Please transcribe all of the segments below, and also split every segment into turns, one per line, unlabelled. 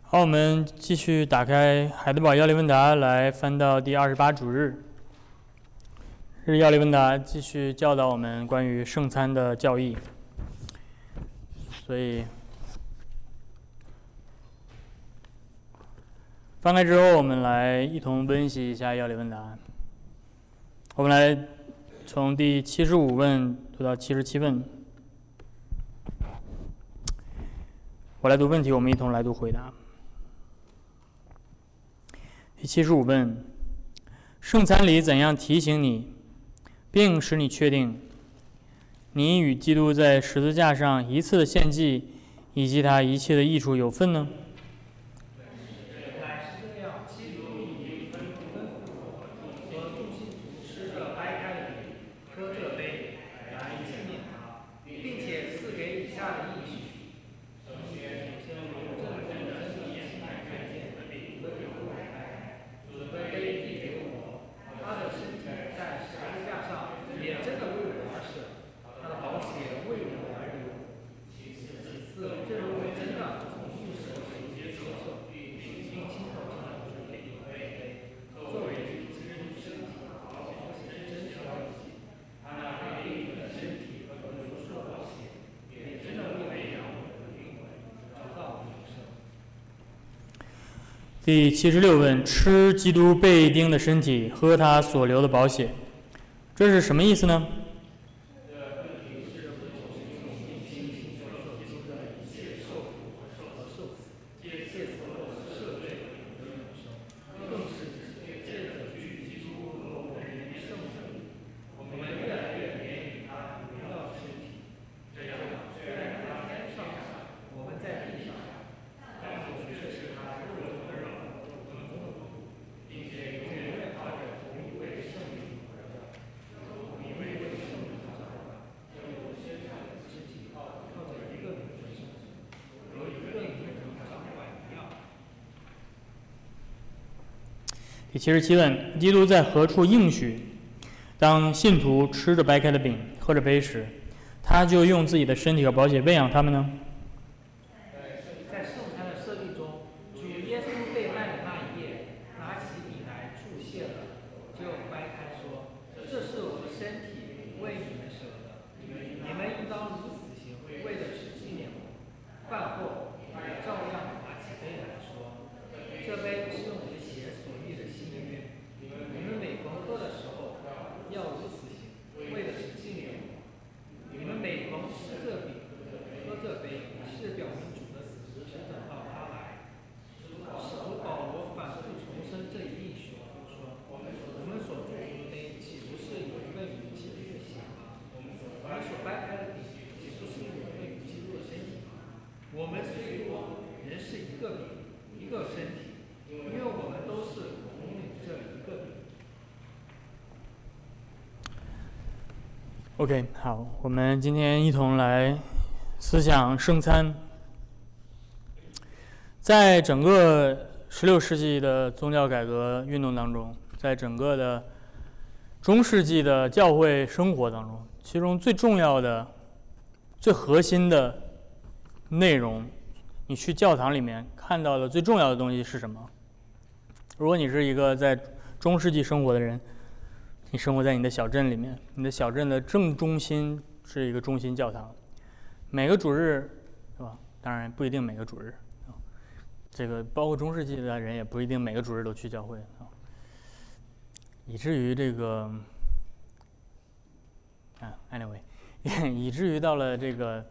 好，我们继续打开海德堡要理问答，来翻到第28主日。日要理问答继续教导我们关于圣餐的教义，所以翻开之后，我们来一同温习一下要理问答。我们来从第75问读到77问。我来读问题，我们一同来读回答。第75问：圣餐礼怎样提醒你，并使你确定你与基督在十字架上一次的献祭以及他一切的益处有份呢？第76问：吃基督被钉的身体，喝他所流的宝血，这是什么意思呢？第77问：基督在何处应许，当信徒吃着掰开的饼，喝着杯时，他就用自己的身体和宝血喂养他们呢？
在圣餐的设立中，主耶稣被卖的那一夜，拿起饼来祝谢了，就掰开说：“这是我的身体，为你们舍的，你们应当如此行，为的是纪念我。”饭后，也照样拿起杯来说：“这杯是用我的血所立的新约，你们每逢喝的时候，要如此行，为的是纪念我。你们每逢吃这饼，喝这杯，是表明主的死，直等到他来。”使徒保罗反复重申这一应许，说：“我们所祝福的杯，岂不是有一份与基督的血吗？我们所掰开的饼，岂不是有一份与基督的身体吗？我们虽多，人是一个饼，一个身体，因为我们都是同领这一个饼。”
OK， 好，我们今天一同来思想圣餐。在整个16世纪的宗教改革运动当中，在整个的中世纪的教会生活当中，其中最重要的、最核心的内容，你去教堂里面看到的最重要的东西是什么？如果你是一个在中世纪生活的人，你生活在你的小镇里面，你的小镇的正中心是一个中心教堂，每个主日，是吧？当然不一定每个主日，这个包括中世纪的人也不一定每个主日都去教会啊，以至于这个anyway， 以至于到了这个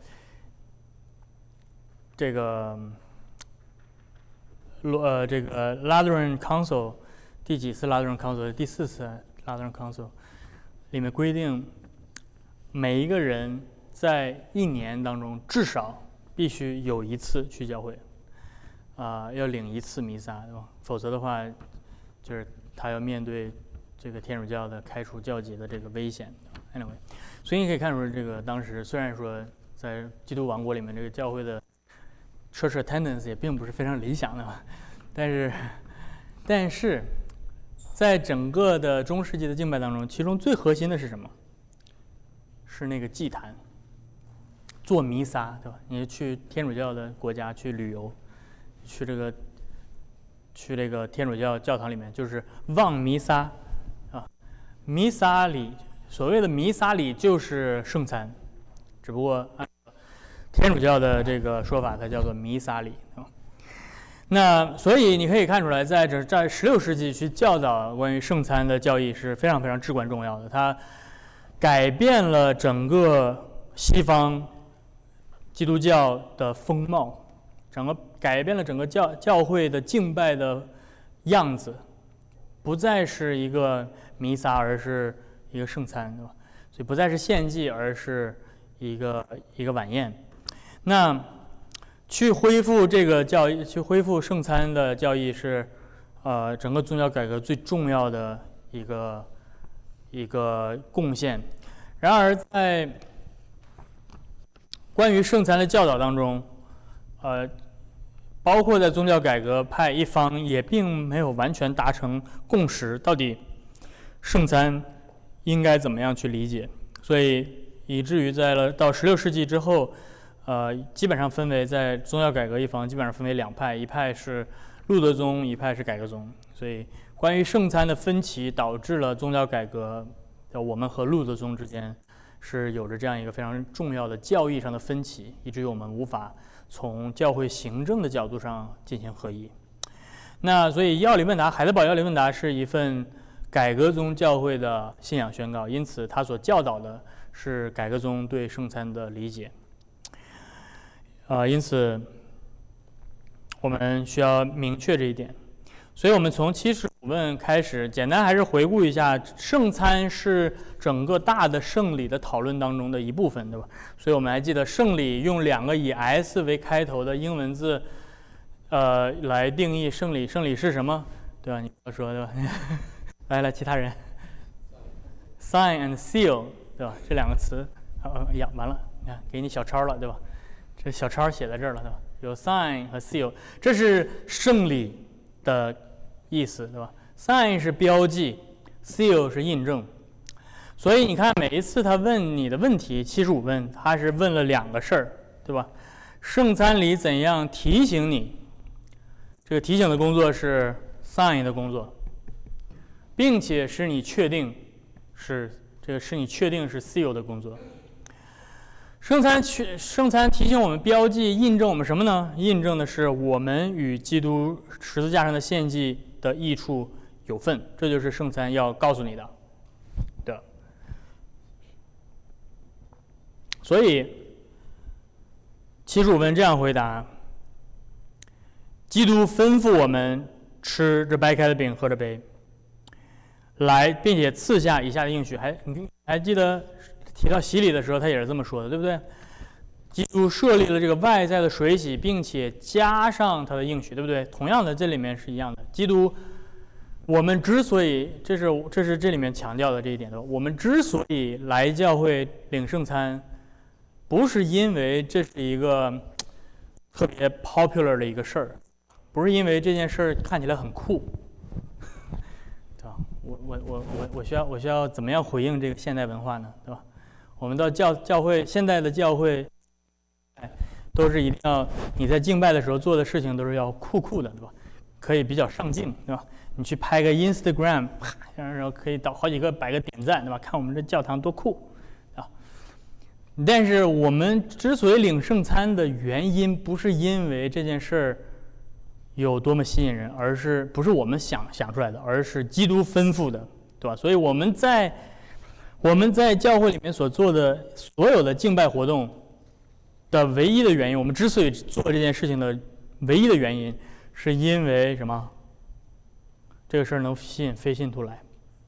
Lateran Council 第几次 Lateran Council？ 第4次。Lateran Council 里面规定，每一个人在一年当中至少必须有一次去教会，要领一次弥撒，对吧？否则的话，就是他要面对这个天主教的开除教籍的这个危险。Anyway， 所以你可以看出，这个当时虽然说在基督王国里面，这个教会的 church attendance 也并不是非常理想的嘛，但是。在整个的中世纪的敬拜当中，其中最核心的是什么？是那个祭坛，做弥撒，对吧？你去天主教的国家去旅游， 去这个天主教教堂里面，就是望弥撒啊，弥撒礼，所谓的弥撒礼就是圣餐，只不过按天主教的这个说法，它叫做弥撒礼啊。那所以你可以看出来，在16世纪去教导关于圣餐的教义是非常非常至关重要的，它改变了整个西方基督教的风貌，改变了整个教会的敬拜的样子，不再是一个弥撒，而是一个圣餐，对吧？所以不再是献祭，而是一个晚宴。那去恢复这个教义，去恢复圣餐的教义是，整个宗教改革最重要的一个贡献。然而，在关于圣餐的教导当中，包括在宗教改革派一方也并没有完全达成共识，到底圣餐应该怎么样去理解？所以以至于到16世纪之后。基本上分为在宗教改革一方，基本上分为两派，一派是路德宗，一派是改革宗。所以，关于圣餐的分歧，导致了宗教改革，我们和路德宗之间是有着这样一个非常重要的教义上的分歧，以至于我们无法从教会行政的角度上进行合一。那所以，海德堡要理问答是一份改革宗教会的信仰宣告，因此他所教导的是改革宗对圣餐的理解。因此我们需要明确这一点。所以我们从75问开始，简单还是回顾一下，圣餐是整个大的圣礼的讨论当中的一部分，对吧？所以我们还记得圣礼用2个以 S 为开头的英文字，来定义圣礼。圣礼是什么？对吧？你要说对吧？来，其他人 ，sign and seal， 对吧？这2个词，呀，完了，你看，给你小抄了，对吧？这小抄写在这儿了，对吧？有 sign 和 seal， 这是圣礼的意思，对吧？ sign 是标记， seal 是印证。所以你看，每一次他问你的问题，75问，他是问了2个事儿，对吧？圣餐礼怎样提醒你？这个提醒的工作是 sign 的工作，并且使你确定是 seal 的工作。圣餐提醒我们标记印证我们什么呢？印证的是我们与基督十字架上的献祭的益处有份，这就是圣餐要告诉你的。所以75问这样回答：基督吩咐我们吃这掰开的饼，喝着杯，并且赐下以下的应许。还记得？提到洗礼的时候，他也是这么说的，对不对？基督设立了这个外在的水洗，并且加上他的应许，对不对？同样的，这里面是一样的。基督，我们之所以这是这里面强调的这一点的，我们之所以来教会领圣餐，不是因为这是一个特别 popular 的一个事儿，不是因为这件事儿看起来很酷，对吧？我需要怎么样回应这个现代文化呢？对吧？我们到教会，现在的教会，都是一定要你在敬拜的时候做的事情都是要酷的，对吧？可以比较上镜，对吧？你去拍个 Instagram， 然后可以到好几个摆个点赞，对吧？看我们这教堂多酷啊！但是我们之所以领圣餐的原因，不是因为这件事儿有多么吸引人，不是我们想出来的，而是基督吩咐的，对吧？所以我们在教会里面所做的所有的敬拜活动的唯一的原因，我们之所以做这件事情的唯一的原因，是因为什么？这个事儿能吸引非信徒来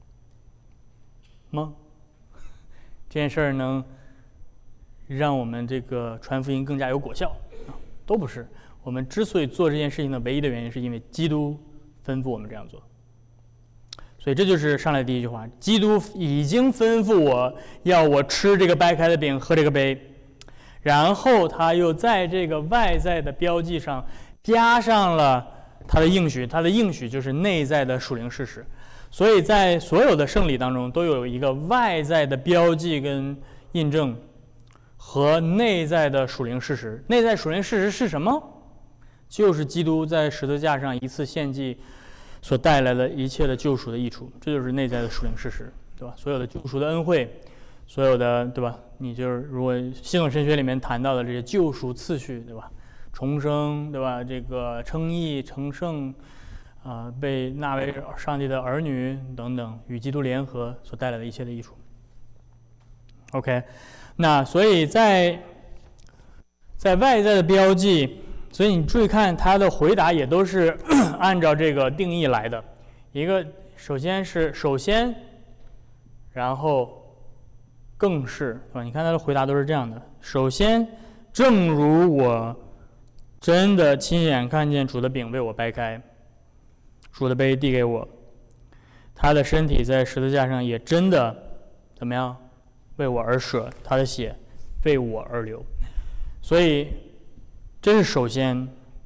吗？这件事儿能让我们这个传福音更加有果效？都不是。我们之所以做这件事情的唯一的原因，是因为基督吩咐我们这样做。所以这就是上来第一句话：基督已经吩咐要我吃这个掰开的饼，喝这个杯，然后他又在这个外在的标记上加上了他的应许，他的应许就是内在的属灵事实。所以在所有的圣礼当中，都有一个外在的标记跟印证和内在的属灵事实。内在属灵事实是什么？ 就是基督在十字架上一次献祭所带来的一切的救赎的益处，这就是内在的属灵事实，对吧？所有的救赎的恩惠，所有的，对吧？你就是如果系统神学里面谈到的这些救赎次序，对吧？重生，对吧？这个称义、成圣，被纳为上帝的儿女等等，与基督联合所带来的一切的益处。OK， 那所以在外在的标记，所以你注意看他的回答也都是按照这个定义来的。一个首先，然后更是，对吧？你看他的回答都是这样的。首先，正如我真的亲眼看见主的饼被我掰开，主的杯递给我，他的身体在十字架上也真的怎么样？为我而舍，他的血为我而流。所以这是首先，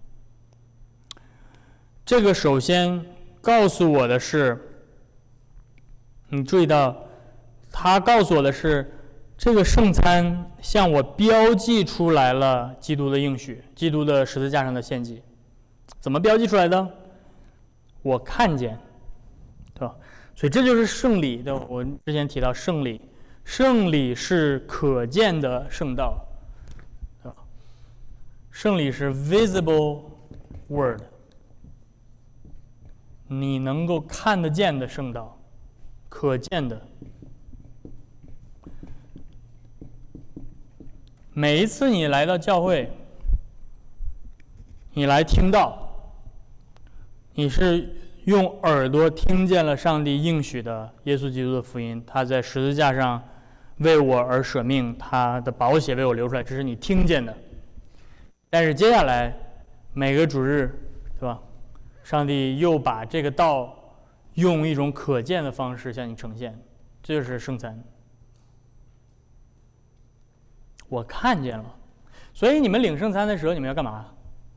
这个首先告诉我的是，你注意到他告诉我的是，这个圣餐向我标记出来了基督的应许，基督的十字架上的献祭。怎么标记出来的？我看见，对吧？所以这就是圣礼，对吧？我之前提到圣礼，圣礼是可见的圣道，对吧？圣礼是 visible word， 你能够看得见的圣道，可见的。每一次你来到教会，你来听道，你是用耳朵听见了上帝应许的耶稣基督的福音，他在十字架上为我而舍命，他的宝血为我流出来，这是你听见的。但是接下来每个主日，对吧？上帝又把这个道用一种可见的方式向你呈现，这就是圣餐。我看见了，所以你们领圣餐的时候，你们要干嘛？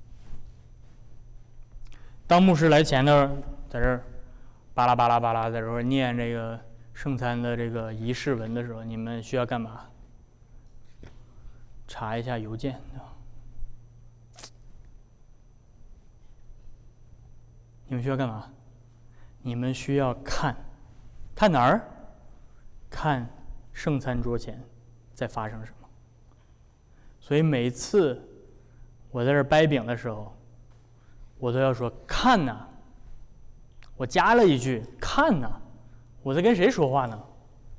当牧师来前头，在这儿巴拉巴拉巴拉，在这儿念这个圣餐的这个仪式文的时候，你们需要干嘛？查一下邮件。你们需要干嘛？你们需要看哪儿？看圣餐桌前在发生什么。所以每次我在这掰饼的时候，我都要说看呐，我加了一句看呐，我在跟谁说话呢？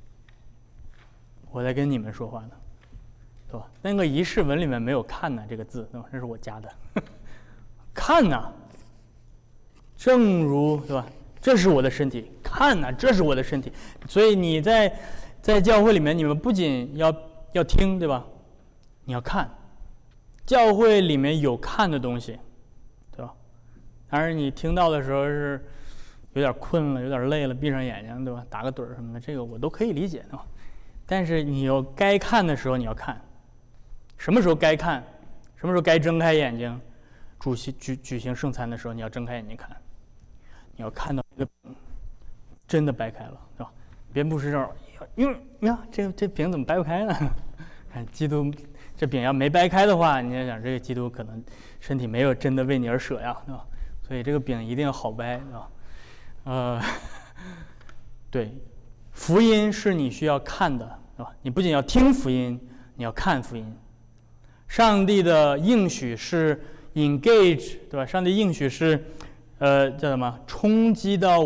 我在跟你们说话呢，对吧？那个仪式文里面没有看呐这个字，对吧？这是我加的。看呐，正如，对吧？这是我的身体，看呐，这是我的身体。所以你在教会里面，你们不仅要听，对吧？你要看，教会里面有看的东西，对吧？当然你听到的时候是有点困了，有点累了，闭上眼睛，对吧？打个盹什么的，这个我都可以理解，对吧？但是你有该看的时候你要看，什么时候该看，什么时候该睁开眼睛，举行圣餐的时候你要睁开眼睛看，你要看到这个饼真的掰开了，对吧？别不是这儿，呀，这饼怎么掰不开呢？看基督这饼要没掰开的话，你要想这个基督可能身体没有真的为你而舍呀，对吧？所以这个饼一定要好掰，对吧？对，福音是你需要看的，对吧？你不仅要听福音，你要看福音。上帝的应许是 engage， 对吧？上帝应许是叫什么？冲击到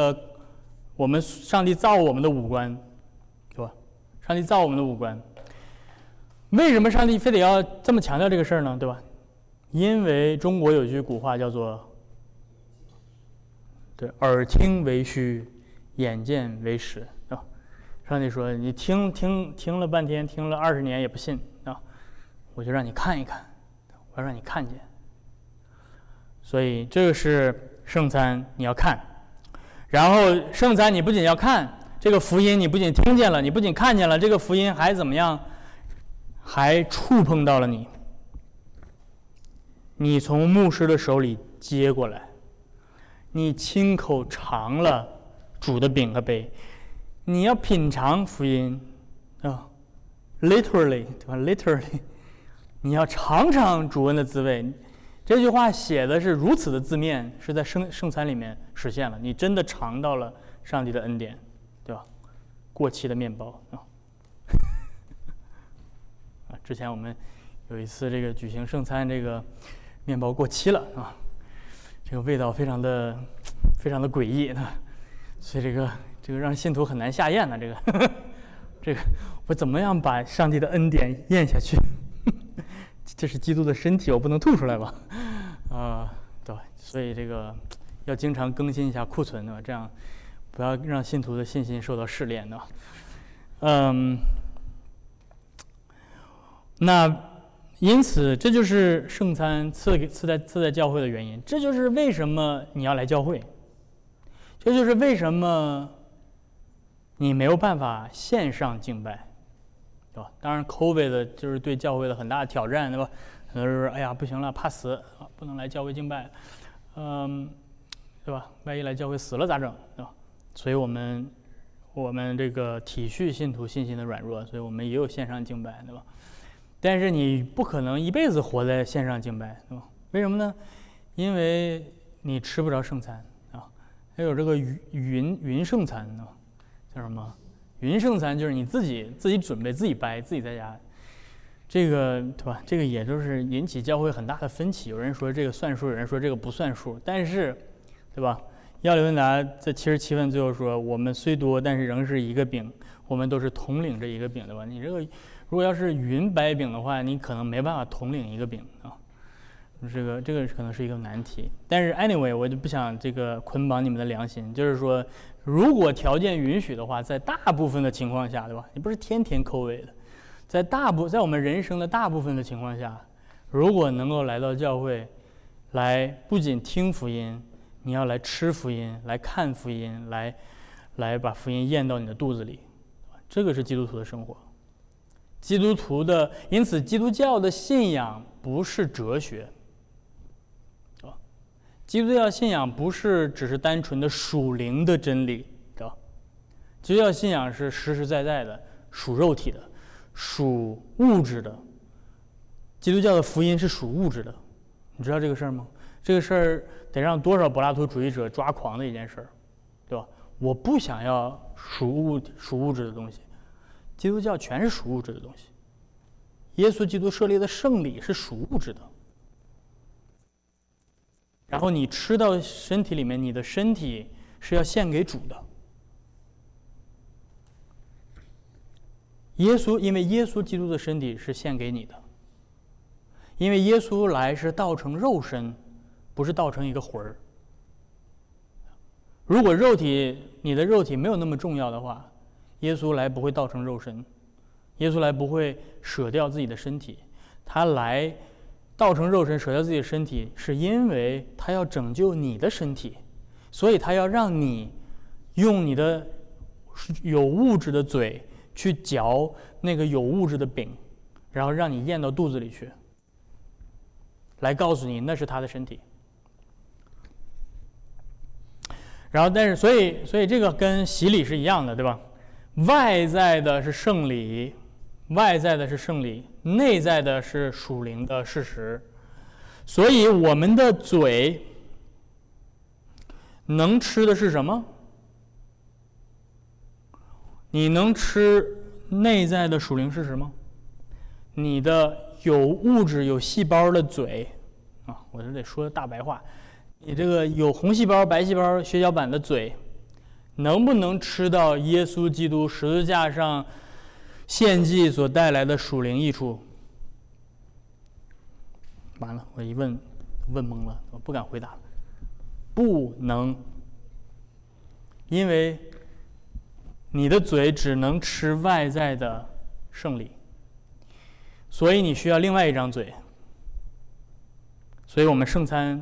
上帝造我们的五官，对吧？上帝造我们的五官。为什么上帝非得要这么强调这个事儿呢？对吧？因为中国有句古话叫做“对，耳听为虚，眼见为实”，对吧？上帝说你听了半天，听了20年也不信啊，我就让你看一看，我要让你看见。所以这个是圣餐，你要看。然后圣餐你不仅要看，这个福音你不仅听见了，你不仅看见了，这个福音还怎么样？还触碰到了你，你从牧师的手里接过来，你亲口尝了主的饼和杯，你要品尝福音啊 ，literally， 对吧 ？literally， 你要尝尝主恩的滋味， 这句话写的是如此的字面，是在圣餐里面实现了。你真的尝到了上帝的恩典，对吧？过期的面包啊！之前我们有一次这个举行圣餐，这个面包过期了啊，这个味道非常的诡异啊，所以这个让信徒很难下咽呢。这个我怎么样把上帝的恩典咽下去？这是基督的身体，我不能吐出来吧？对，所以这个要经常更新一下库存的，这样不要让信徒的信心受到试炼的。那因此这就是圣餐赐在教会的原因，这就是为什么你要来教会，这就是为什么你没有办法线上敬拜，对吧？当然 COVID 的就是对教会的很大的挑战，对吧？很多人说哎呀不行了，怕死啊，不能来教会敬拜，对吧？万一来教会死了咋整，对吧？所以我们这个体恤信徒信心的软弱，所以我们也有线上敬拜，对吧？但是你不可能一辈子活在线上敬拜，对吧？为什么呢？因为你吃不着圣餐啊，还有这个云圣餐啊，叫什么？云圣餐就是你自己准备、自己掰、自己在家，这个对吧？这个也就是引起教会很大的分歧。有人说这个算数，有人说这个不算数，但是，对吧？亚里文达在77问最后说：“我们虽多，但是仍是一个饼，我们都是统领这一个饼，对吧？你这个如果要是云掰饼的话，你可能没办法统领一个饼啊。这个可能是一个难题。但是 anyway， 我就不想这个捆绑你们的良心，就是说，如果条件允许的话，在大部分的情况下，对吧？你不是天天抠尾的，在我们人生的大部分的情况下，如果能够来到教会，来不仅听福音。”你要来吃福音，来看福音，来把福音咽到你的肚子里，这个是基督徒的生活。因此基督教的信仰不是哲学，对吧？基督教信仰不是只是单纯的属灵的真理，对吧？基督教信仰是实实在在的，属肉体的，属物质的。基督教的福音是属物质的，你知道这个事儿吗？这个事儿得让多少柏拉图主义者抓狂的一件事儿，对吧？我不想要属物质的东西，基督教全是属物质的东西。耶稣基督设立的圣礼是属物质的，然后你吃到身体里面，你的身体是要献给主的。因为耶稣基督的身体是献给你的，因为耶稣来是道成肉身。不是道成一个魂儿。如果你的肉体没有那么重要的话，耶稣来不会道成肉身，耶稣来不会舍掉自己的身体，他来道成肉身舍掉自己的身体，是因为他要拯救你的身体，所以他要让你用你的有物质的嘴去嚼那个有物质的饼，然后让你咽到肚子里去，来告诉你那是他的身体。然后，但是，所以这个跟洗礼是一样的，对吧？外在的是圣礼，内在的是属灵的事实。所以，我们的嘴能吃的是什么？你能吃内在的属灵事实吗？你的有物质、有细胞的嘴啊，我这得说大白话。你这个有红细胞、白细胞、血小板的嘴，能不能吃到耶稣基督十字架上献祭所带来的属灵益处？完了，我一问懵了，我不敢回答了。不能，因为你的嘴只能吃外在的圣礼，所以你需要另外一张嘴。所以我们圣餐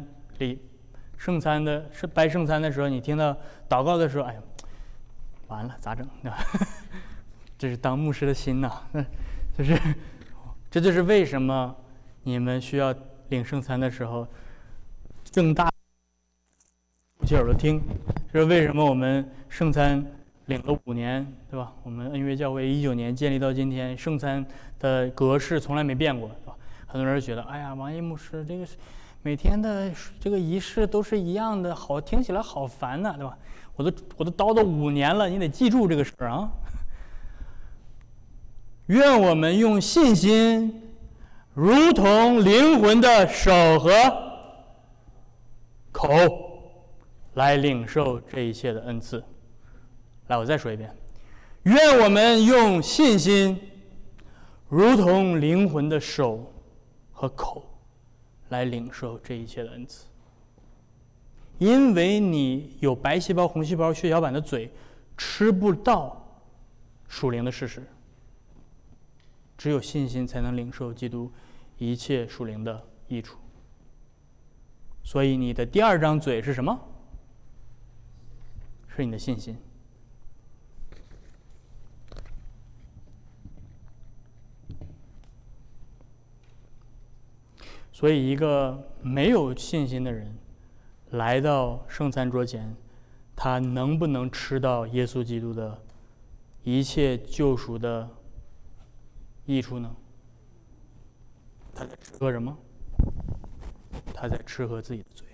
掰圣餐的时候，你听到祷告的时候，哎呀，完了咋整？这是当牧师的心呐，这就是为什么你们需要领圣餐的时候更大竖起耳朵听。这是为什么我们圣餐领了5年，对吧？我们恩约教会19年建立到今天，圣餐的格式从来没变过，对吧？很多人觉得，哎呀，王一牧师这个每天的这个仪式都是一样的，好听起来好烦呐，对吧？我都叨叨5年了，你得记住这个事儿啊。愿我们用信心，如同灵魂的手和口，来领受这一切的恩赐。来，我再说一遍，愿我们用信心，如同灵魂的手和口，来领受这一切的恩赐。因为你有白细胞、红细胞、血小板的嘴，吃不到属灵的事实。只有信心才能领受基督一切属灵的益处。所以你的第2张嘴是什么？是你的信心。所以一个没有信心的人来到圣餐桌前，他能不能吃到耶稣基督的一切救赎的益处呢？他在吃喝什么？他在吃喝自己的罪。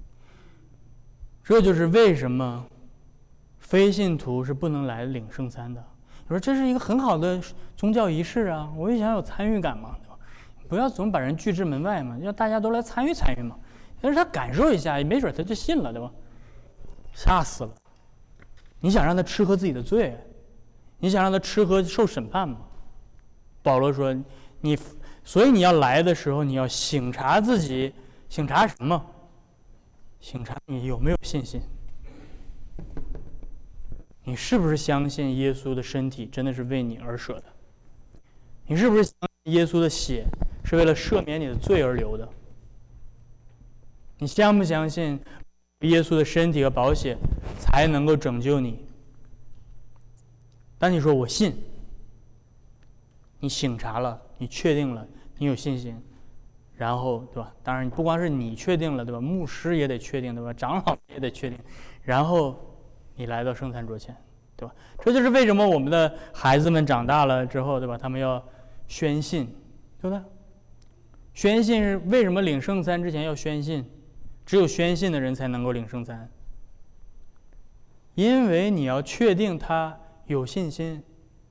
这就是为什么非信徒是不能来领圣餐的。你说这是一个很好的宗教仪式啊，我也想有参与感嘛，对吧？不要总把人拒之门外嘛，让大家都来参与参与嘛，让他感受一下，没准他就信了，对吧？吓死了！你想让他吃喝自己的罪，你想让他吃喝受审判吗？保罗说，所以你要来的时候，你要省察自己，省察什么？省察你有没有信心？你是不是相信耶稣的身体真的是为你而舍的？你是不是相信耶稣的血是为了赦免你的罪而流的？你相不相信耶稣的身体和宝血才能够拯救你？当你说我信，你省察了，你确定了，你有信心，然后对吧？当然不光是你确定了，对吧？牧师也得确定，对吧？长老也得确定，然后你来到圣餐桌前，对吧？这就是为什么我们的孩子们长大了之后，对吧？他们要宣信，对不对？宣信是为什么领圣餐之前要宣信？只有宣信的人才能够领圣餐，因为你要确定他有信心。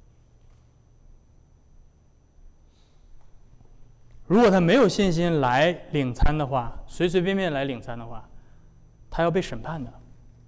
如果他没有信心来领餐的话，随随便便来领餐的话，他要被审判的，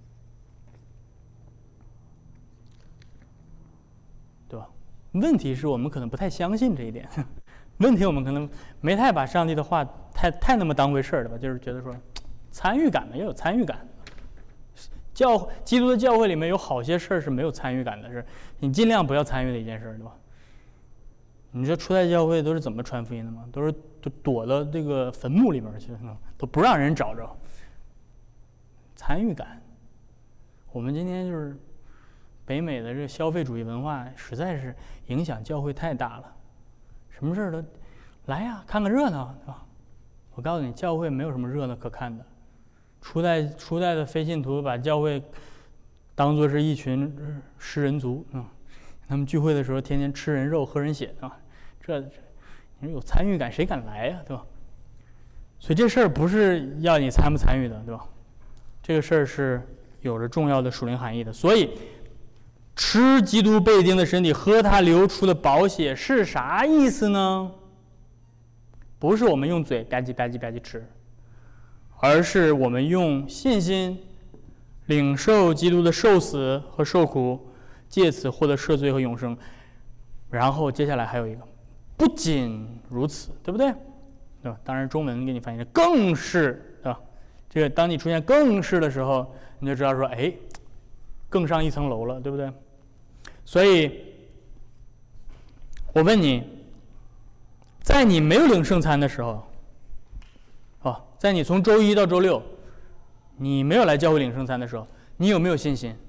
对吧？问题是我们可能不太相信这一点，问题我们可能没太把上帝的话太那么当回事儿，对吧？就是觉得说参与感嘛，要有参与感。基督的教会里面有好些事儿是没有参与感的，是你尽量不要参与的一件事，对吧？你说初代教会都是怎么传福音的吗？都躲到这个坟墓里面去，都不让人找着。参与感，我们今天就是北美的这个消费主义文化，实在是影响教会太大了。什么事儿都来呀，看个热闹，对吧？我告诉你，教会没有什么热闹可看的。初代的非信徒把教会当作是一群食人族，他们聚会的时候天天吃人肉喝人血啊，这你说有参与感谁敢来呀，对吧？所以这事儿不是要你参不参与的，对吧？这个事儿是有着重要的属灵含义的。所以吃基督被钉的身体，喝他流出的宝血是啥意思呢？不是我们用嘴吧唧吧唧吧唧吃，而是我们用信心领受基督的受死和受苦，借此获得赦罪和永生。然后接下来还有一个，不仅如此，对不对？对吧？当然中文给你翻译的更是，对吧？这个当你出现更是的时候，你就知道说，哎，更上一层楼了，对不对？所以我问你，在你没有领圣餐的时候，在你从周一到周六你没有来教会领圣餐的时候，你有没有信心？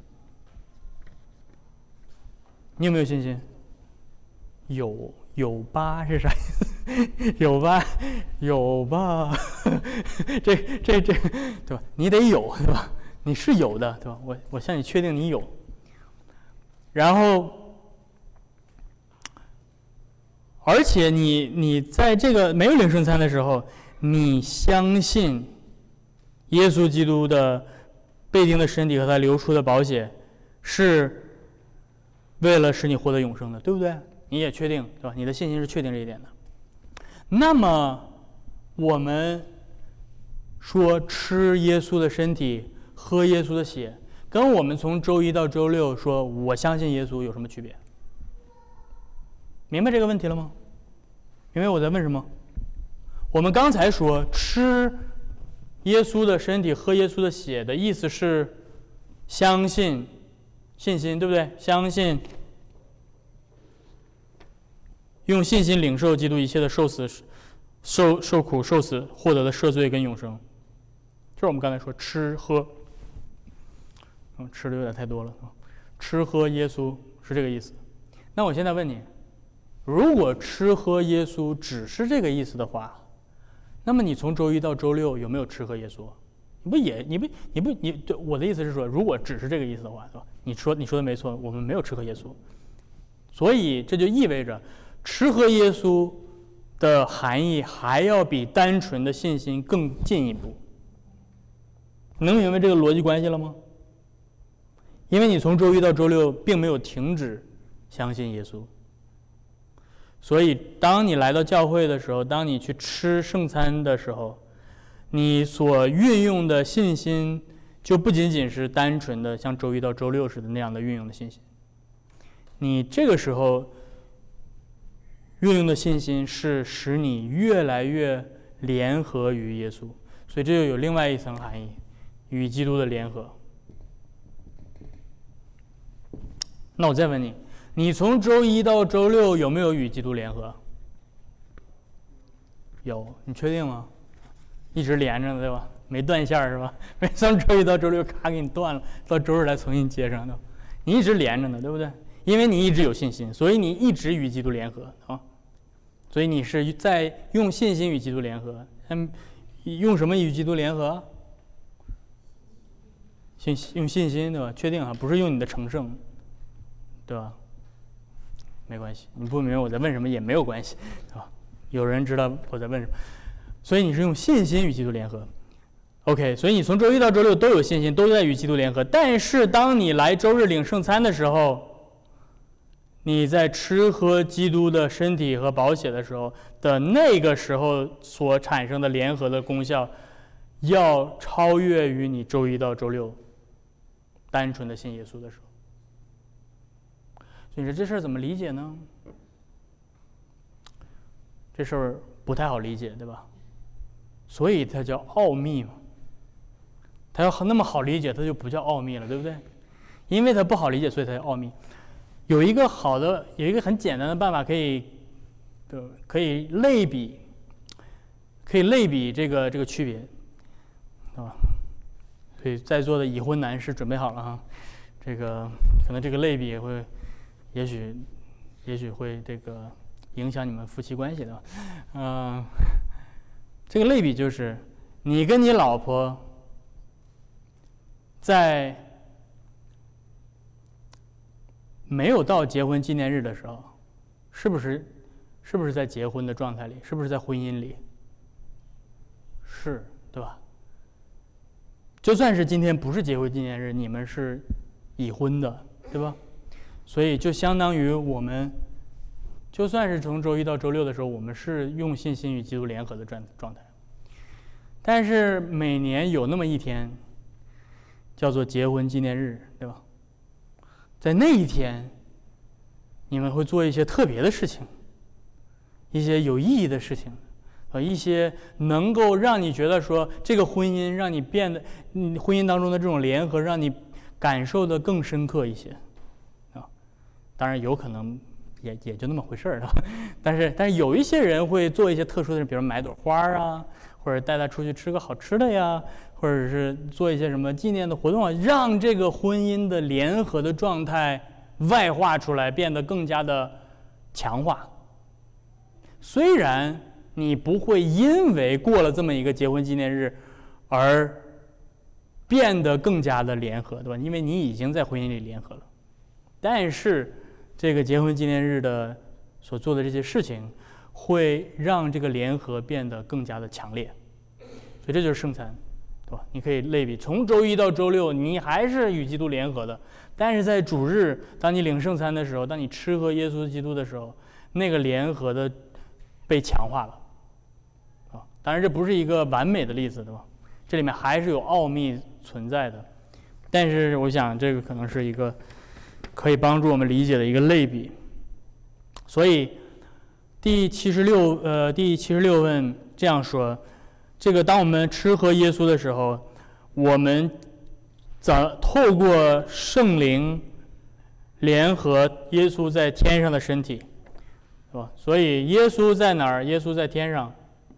你有没有信心？有吧是啥意思？有吧这对吧？你得有，对吧？你是有的，对吧？我向你确定你有。然后而且你在这个没有领圣餐的时候， 你相信耶稣基督的被钉的身体和他流出的宝血是为了使你获得永生的，对不对？你也确定，对吧？你的信心是确定这一点的。那么我们说吃耶稣的身体喝耶稣的血，跟我们从周一到周六说我相信耶稣有什么区别？明白这个问题了吗？明白我在问什么？我们刚才说吃耶稣的身体喝耶稣的血的意思是相信信心，对不对？相信，用信心领受基督一切的受死受苦受死获得的赦罪跟永生，这是我们刚才说吃喝。吃的有点太多了，吃喝耶稣是这个意思。那我现在问你，如果吃喝耶稣只是这个意思的话，那么你从周一到周六有没有吃喝耶稣？对，我的意思是说，如果只是这个意思的话，对吧？你说的没错，我们没有吃喝耶稣，所以这就意味着吃喝耶稣的含义还要比单纯的信心更进一步。能明白这个逻辑关系了吗？因为你从周一到周六并没有停止相信耶稣，所以当你来到教会的时候，当你去吃圣餐的时候，你所运用的信心就不仅仅是单纯的像周一到周六似的那样的运用的信心，你这个时候运用的信心是使你越来越联合于耶稣，所以这就有另外一层含义，与基督的联合。那我再问你，你从周一到周六有没有与基督联合？有，你确定吗？一直连着的，对吧？没断线是吧？没从周一到周六咔给你断了，到周日来重新接上的，你一直连着呢，对不对？因为你一直有信心，所以你一直与基督联合啊。所以你是在用信心与基督联合。用什么与基督联合？用信心，对吧？确定啊，不是用你的成圣，对吧？没关系，你不明白我在问什么也没有关系，对吧？有人知道我在问什么，所以你是用信心与基督联合。OK， 所以你从周一到周六都有信心，都在与基督联合。但是当你来周日领圣餐的时候，你在吃喝基督的身体和宝血的时候的那个时候所产生的联合的功效，要超越于你周一到周六单纯的信耶稣的时候。所以说这事儿怎么理解呢？这事儿不太好理解，对吧？所以它叫奥秘嘛。它要那么好理解，它就不叫奥秘了，对不对？因为它不好理解，所以它叫奥秘。有一个很简单的办法可以类比这个区别，啊，所以在座的已婚男士准备好了哈，这个可能这个类比也许会这个影响你们夫妻关系的，这个类比就是你跟你老婆在没有到结婚纪念日的时候，是不是在结婚的状态里？是不是在婚姻里？是，对吧？就算是今天不是结婚纪念日，你们是已婚的，对吧？所以就相当于我们，就算是从周一到周六的时候，我们是用信心与基督联合的状态。但是每年有那么一天，叫做结婚纪念日，对吧？在那一天，你们会做一些特别的事情，一些有意义的事情，一些能够让你觉得说这个婚姻让你变得，婚姻当中的这种联合让你感受的更深刻一些，啊，当然有可能也就那么回事儿了，但是有一些人会做一些特殊的，比如买朵花啊，或者带他出去吃个好吃的呀，或者是做一些什么纪念的活动啊，让这个婚姻的联合的状态外化出来，变得更加的强化。虽然你不会因为过了这么一个结婚纪念日而变得更加的联合，对吧？因为你已经在婚姻里联合了，但是这个结婚纪念日的所做的这些事情会让这个联合变得更加的强烈。所以这就是圣餐，对吧？你可以类比，从周一到周六，你还是与基督联合的，但是在主日，当你领圣餐的时候，当你吃喝耶稣基督的时候，那个联合的被强化了，啊，当然这不是一个完美的例子，对吧？这里面还是有奥秘存在的，但是我想这个可能是一个可以帮助我们理解的一个类比。所以第76问这样说：这个当我们吃喝耶稣的时候，我们透过圣灵联合耶稣在天上的身体，是吧？所以耶稣在哪儿？耶稣在天上，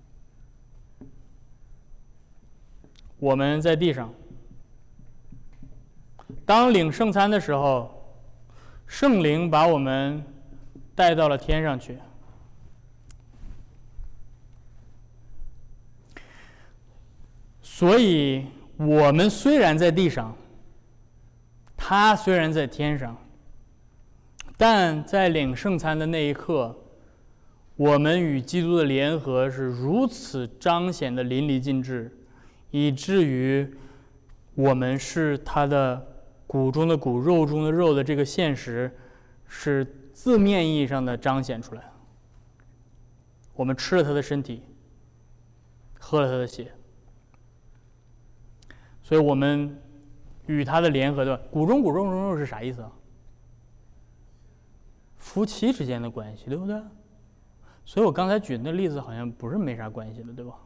我们在地上。当领圣餐的时候，圣灵把我们带到了天上去。所以我们虽然在地上，他虽然在天上，但在领圣餐的那一刻，我们与基督的联合是如此彰显的淋漓尽致，以至于我们是他的骨中的骨、肉中的肉的这个现实是字面意义上的彰显出来。我们吃了他的身体，喝了他的血，所以我们与他的联合，对吧？骨中骨、肉中肉是啥意思啊？夫妻之间的关系，对不对？所以我刚才举的那例子好像不是没啥关系的，对吧？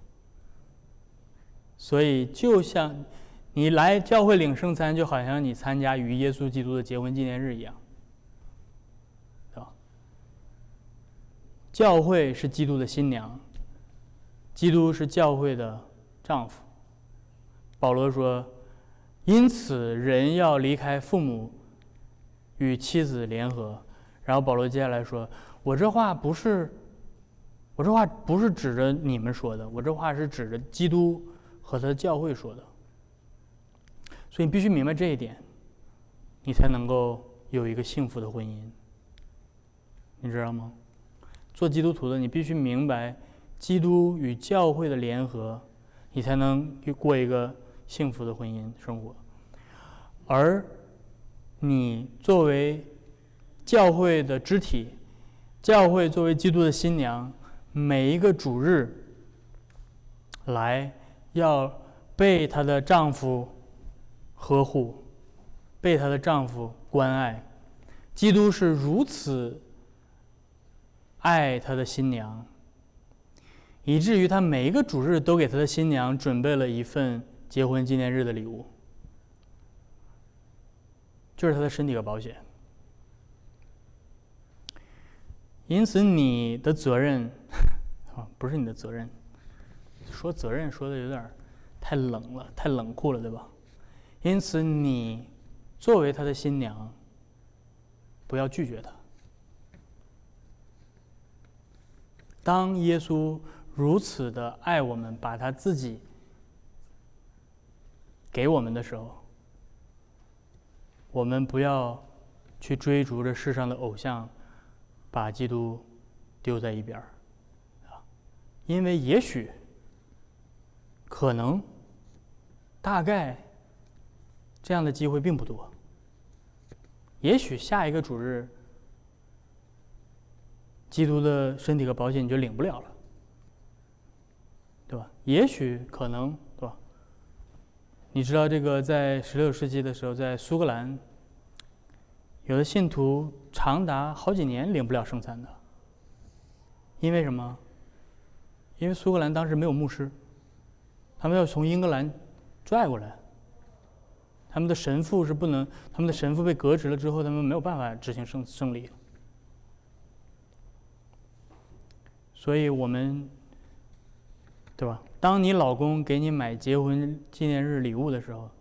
所以就像你来教会领圣餐，就好像你参加与耶稣基督的结婚纪念日一样，对吧？教会是基督的新娘，基督是教会的丈夫。保罗说：因此人要离开父母，与妻子联合。然后保罗接下来说：我这话不是指着你们说的，我这话是指着基督和他的教会说的。所以你必须明白这一点，你才能够有一个幸福的婚姻，你知道吗？做基督徒的，你必须明白基督与教会的联合，你才能过一个幸福的婚姻生活。而你作为教会的肢体，教会作为基督的新娘，每一个主日来要被她的丈夫呵护，被她的丈夫关爱。基督是如此爱他的新娘，以至于他每一个主日都给他的新娘准备了一份结婚纪念日的礼物，就是他的身体和保险。因此你的责任不是你的责任，说责任说的有点太冷了，太冷酷了，对吧？因此你作为他的新娘，不要拒绝他。当耶稣如此的爱我们，把他自己给我们的时候，我们不要去追逐着世上的偶像，把基督丢在一边儿，因为也许、可能、大概这样的机会并不多。也许下一个主日，基督的身体和保险你就领不了了，对吧？也许可能，对吧？你知道这个在16世纪的时候，在苏格兰，有的信徒长达好几年领不了圣餐的，因为什么？因为苏格兰当时没有牧师，他们要从英格兰拽过来，他们的神父是不能，他们的神父被革职了之后，他们没有办法执行圣礼。所以我们，对吧？当你老公给你买结婚纪念日礼物的时候，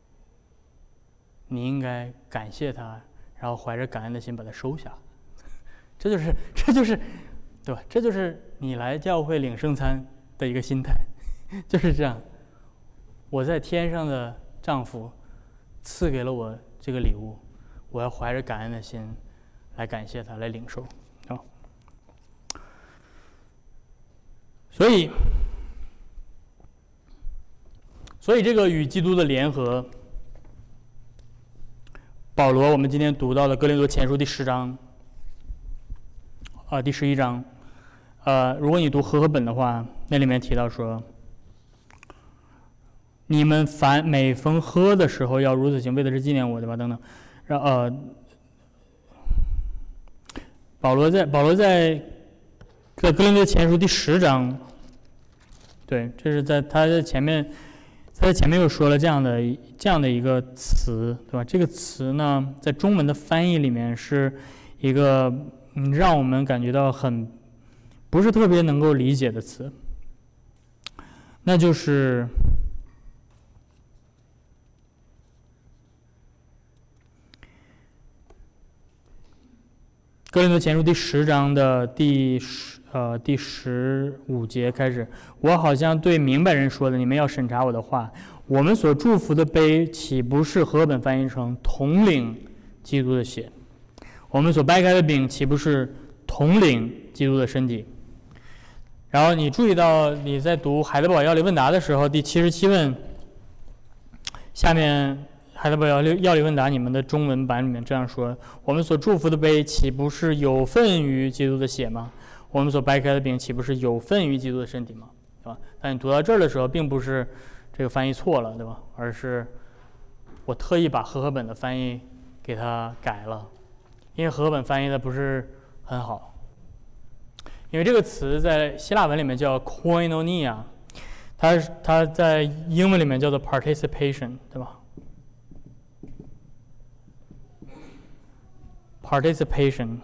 你应该感谢他，然后怀着感恩的心把它收下。这就是，对吧？这就是你来教会领圣餐的一个心态，就是这样。我在天上的丈夫赐给了我这个礼物，我要怀着感恩的心来感谢他，来领受。 所以这个与基督的联合，保罗我们今天读到的哥林多前书第10章，第11章，如果你读和合本的话，那里面提到说，你们每逢喝的时候要如此行，为的是纪念我，对吧？等等，保罗在哥林多前书第10章，对，这是他在前面又说了这样的一个词，对吧？这个词呢，在中文的翻译里面是一个让我们感觉到很不是特别能够理解的词，那就是哥林多前书第10章的第15节开始，我好像对明白人说的，你们要审查我的话。我们所祝福的杯，岂不是和合本翻译成统领基督的血？我们所掰开的饼，岂不是统领基督的身体？然后你注意到你在读海德堡要理问答的时候，第77问下面海德堡要理问答，你们的中文版里面这样说：我们所祝福的杯，岂不是有份于基督的血吗？我们所掰开的饼，岂不是有份于基督的身体吗？对吧？但你读到这儿的时候，并不是这个翻译错了，对吧？而是我特意把和合本的翻译给它改了，因为和合本翻译的不是很好。因为这个词在希腊文里面叫 koinonia， 它在英文里面叫做 participation， 对吧？ participation，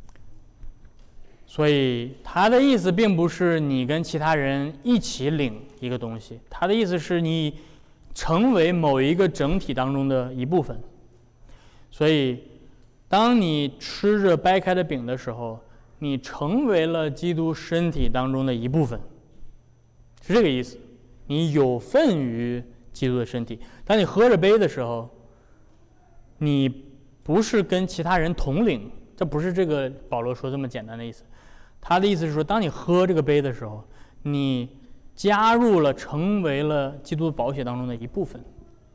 所以它的意思并不是你跟其他人一起领一个东西，它的意思是你成为某一个整体当中的一部分。所以当你吃着掰开的饼的时候，你成为了基督身体当中的一部分，是这个意思。你有份于基督的身体。当你喝着杯的时候，你不是跟其他人同领，这不是这个保罗说这么简单的意思。他的意思是说，当你喝这个杯的时候，你加入了，成为了基督的宝血当中的一部分。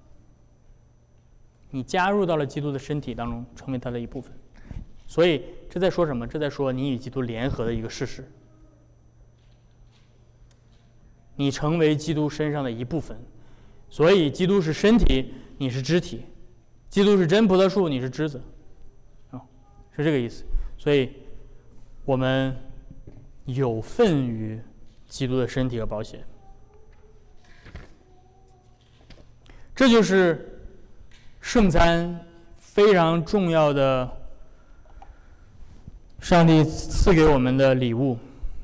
你加入到了基督的身体当中，成为他的一部分。所以这在说什么？这在说你与基督联合的一个事实。你成为基督身上的一部分，所以基督是身体，你是肢体；基督是真葡萄树，你是枝子，是这个意思。所以我们有份于基督的身体和宝血，这就是圣餐非常重要的上帝赐给我们的礼物，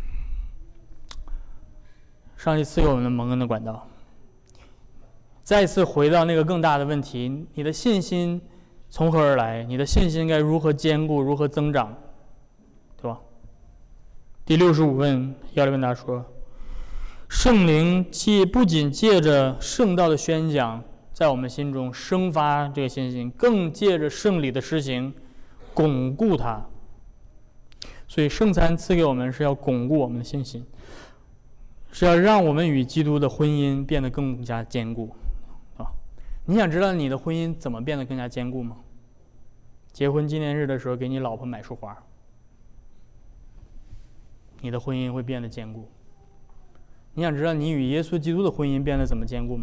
上帝赐给我们的蒙恩的管道。再次回到那个更大的问题，你的信心从何而来？你的信心该如何坚固，如何增长，对吧？第65问要理问答说，圣灵不仅借着圣道的宣讲在我们心中生发这个信心，更借着圣礼的施行巩固它。所以圣餐赐给我们是要巩固我们的信心，是要让我们与基督的婚姻变得更加坚固。你想知道你的婚姻怎么变得更加坚固吗？结婚纪念日的时候给你老婆买束花，你的婚姻会变得坚固。你想知道你与耶稣基督的婚姻变得怎么坚固吗？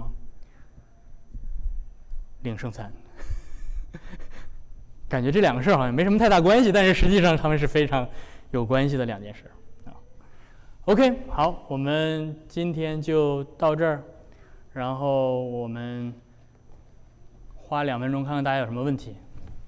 领圣餐。感觉这两个事儿好像没什么太大关系，但是实际上他们是非常有关系的两件事。OK， 好，我们今天就到这儿，然后我们花2分钟看看大家有什么问题。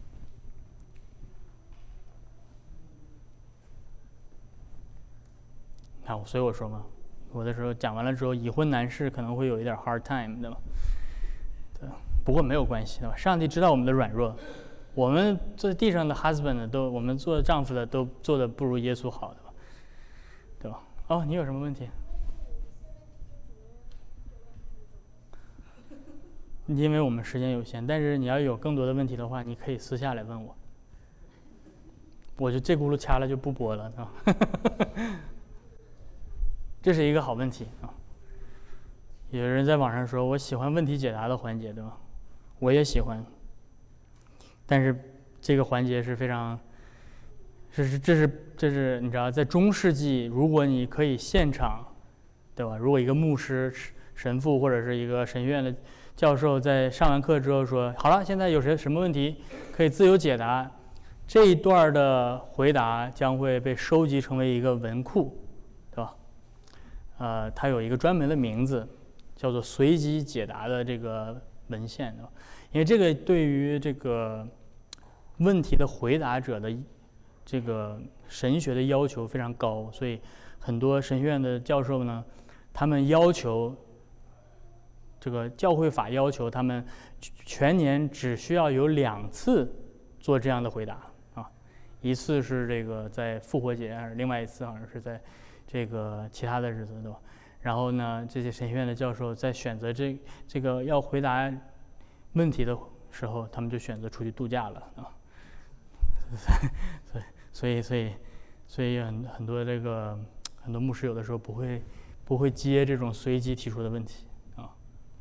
所以我说嘛，有的时候讲完了之后，已婚男士可能会有一点 hard time， 对吧？对，不过没有关系，对吧？上帝知道我们的软弱，我们做地上的 husband 我们做丈夫的都做的不如耶稣好，对吧？对吧？哦，你有什么问题？因为我们时间有限，但是你要有更多的问题的话，你可以私下来问我，我就这轱辘掐了就不播了，是吧？ 这是一个好问题啊。有人在网上说，我喜欢问题解答的环节，对吧？我也喜欢，但是这个环节是非常，这是你知道，在中世纪，如果你可以现场，对吧？如果一个牧师、神父或者是一个神学院的教授在上完课之后说，好了，现在有什么问题可以自由解答，这一段的回答将会被收集成为一个文库，对吧？它有一个专门的名字，叫做随机解答的这个文献，对吧？因为这个对于这个问题的回答者的这个神学的要求非常高，所以很多神学院的教授呢，他们要求这个教会法要求他们全年只需要有2次做这样的回答啊，一次是这个在复活节，另外一次好像是在这个其他的日子，对吧？然后呢，这些神学院的教授在选择这个要回答问题的时候，他们就选择出去度假了啊。所以很多这个很多牧师有的时候不会接这种随机提出的问题啊。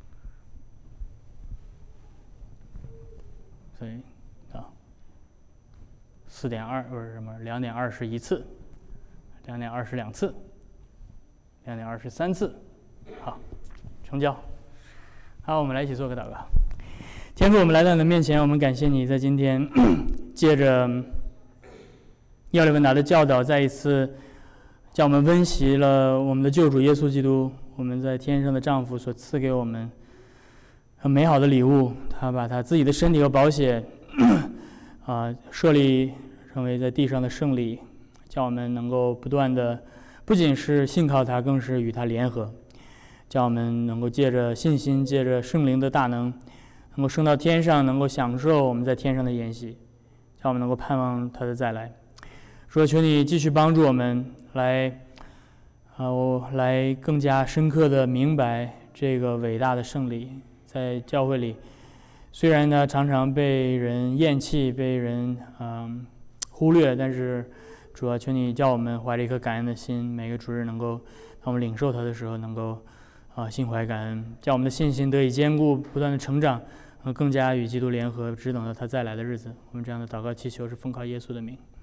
所以啊，4.2或者什么2.21次，2.22次，2.23次，好，成交。好，我们来一起做个祷告。天父，我们来到你的面前，我们感谢你在今天借着要理问答的教导，再一次叫我们温习了我们的救主耶稣基督，我们在天上的丈夫所赐给我们很美好的礼物。他把他自己的身体和宝血设立成为在地上的圣礼，叫我们能够不断的不仅是信靠他，更是与他联合，叫我们能够借着信心，借着圣灵的大能，能够升到天上，能够享受我们在天上的筵席，叫我们能够盼望他的再来。说求你继续帮助我们来更加深刻的明白这个伟大的圣礼。在教会里，虽然呢常常被人厌弃，被人忽略，但是主要求你叫我们怀着一颗感恩的心，每个主日能够当我们领受它的时候，能够心怀感恩，叫我们的信心得以坚固，不断的成长，更加与基督联合，只等到他再来的日子。我们这样的祷告祈求是奉靠耶稣的名。